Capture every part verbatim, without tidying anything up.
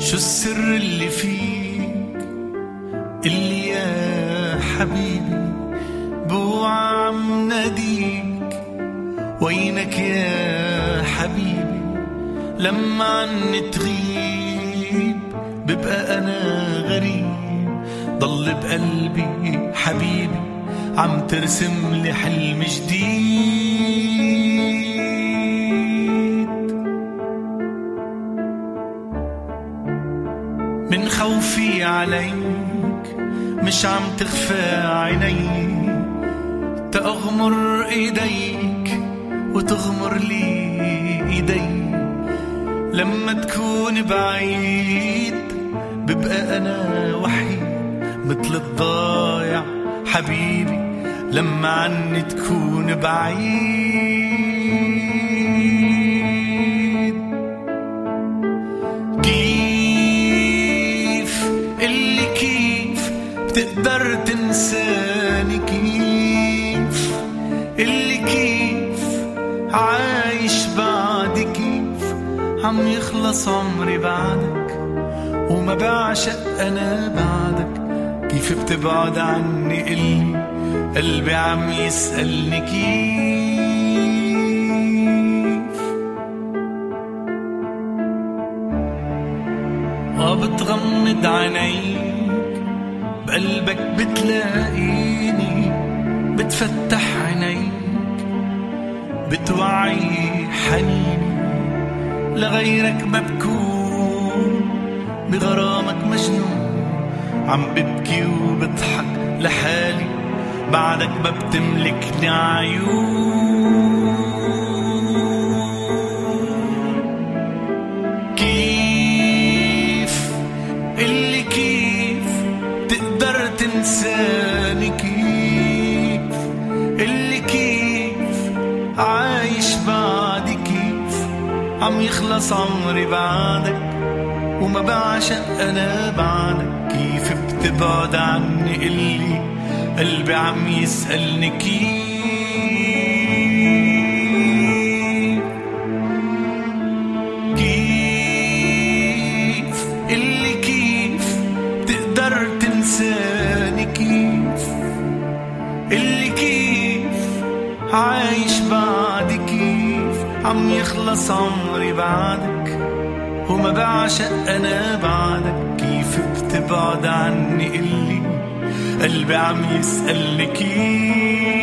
شو السر اللي فيك اللي يا حبيبي بوعى عم ناديك؟ وينك يا حبيبي لما عني تغيب؟ ببقى أنا غريب ضل بقلبي حبيبي عم ترسم لي حلم جديد. من خوفي عليك مش عم تخفى عيني، تأغمر ايديك وتغمر لي ايدي. لما تكون بعيد ببقى انا وحيد مثل الضايع حبيبي لما عني تكون بعيد. كيف اللي كيف بتقدر تنساني؟ كيف اللي كيف عايش بعد؟ كيف عم يخلص عمري بعدك وما بعشق أنا بعدك؟ كيف بتبعد عني قلي قلبي عم يسألني كيف؟ وبتغمض عينيك بقلبك بتلاقيني، بتفتح عينيك بتوعي حنيني. لغيرك ما بكون بغرامك مجنون، عم ببكي وبضحك لحالي بعدك ما بتملكني عيون. كيف اللي كيف تقدر تنساني؟ كيف اللي كيف عايش بعد؟ كيف عم يخلص عمري بعدك وما بعشق أنا بعدك؟ كيف بتبعد عني قلي قلبي عم يسألني كيف؟ كيف اللي كيف تقدر تنساني؟ كيف اللي كيف عايش بعد؟ كيف عم يخلص عمري بعدك وما بعشق أنا بعدك؟ كيف بتبعد عني قلي قلبي عم يسألني كيف؟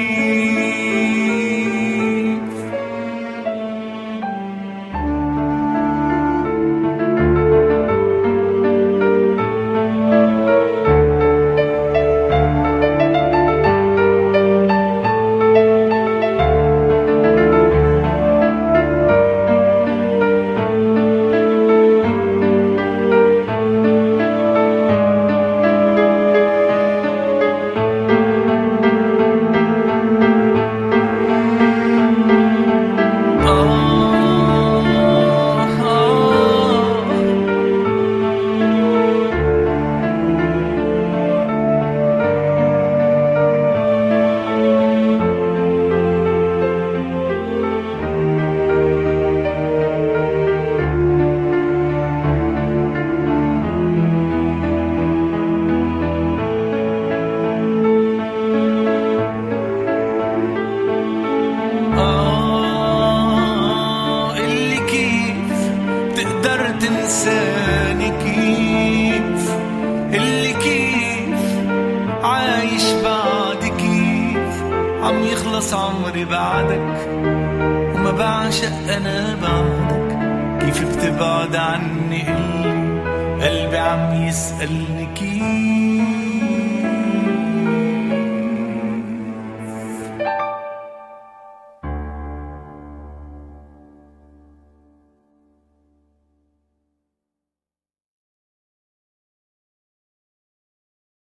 تنساني؟ كيف اللي كيف عايش بعد؟ كيف عم يخلص عمري بعدك وما بعشق أنا بعدك؟ كيف بتبعد عني قلبي قلبي عم يسألني كيف؟